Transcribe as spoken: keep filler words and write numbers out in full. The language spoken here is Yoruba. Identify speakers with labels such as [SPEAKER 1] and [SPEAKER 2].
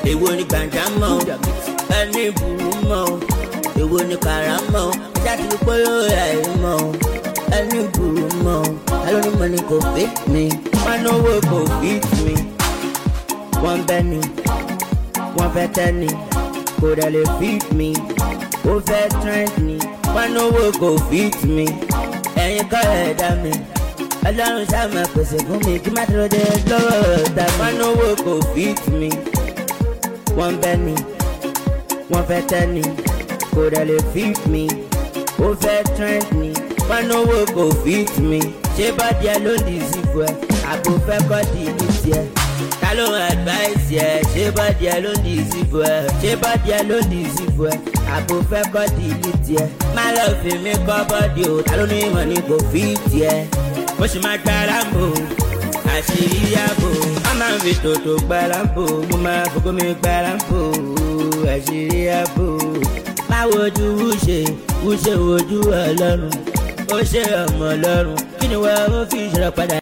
[SPEAKER 1] èwo ni gbàǹjámọ̀ ẹni burú mọ́ èwo ni kàrámọ̀ ẹja ti pé ó yà é mọ́ ẹni burú mọ́ ẹlòmí mọ́ ni kò fit mi wọ́n náwó kò fit mi wọ́n bẹ́ ni wọ́n fẹ́ tẹ́ ni kò dẹ̀ lè fit mi ó fẹ́ trend ni wọ́n náwó kò fit mi ẹ̀yin kọ́ ẹ̀dá mi ọlọ́run ṣàmà pèsè fún mi kí má dúró dé lọ́wọ́ ọ̀tá wọ́n náwó kò fit mi wọ́n bẹ́ ni wọ́n fẹ́ tẹ́ ni kò dẹ̀ lè fit mi ó fẹ́ trend ni wọ́n náwó kò fit mi ṣé bọ́dí ẹ ló ń di ìsìnkú ẹ àbò fẹ́ kọ́ di ìlú tiẹ̀ ta ló ń advice ẹ ṣé bọ́dí ẹ ló ń di ìsìnkú ẹ ṣé bọ́dí ẹ ló ń di ìsìnkú ẹ àbò fẹ́ kọ́ di ìlú tiẹ̀ má lọ fi mí kọ́ bọ́dí o ta ló ní ìmọ̀ ni kò fit tiẹ̀ mo sì máa gba lámbò àṣírí ààbò a máa ń fi tòótọ́ gba lámbò mo máa fògó mi gba lámbò àṣírí ààbò má wojú wúṣe wúṣe wojú ọlọ́run ó ṣe ọmọ ọlọ́run kí ni wọ́n ó fi ìṣòro padà.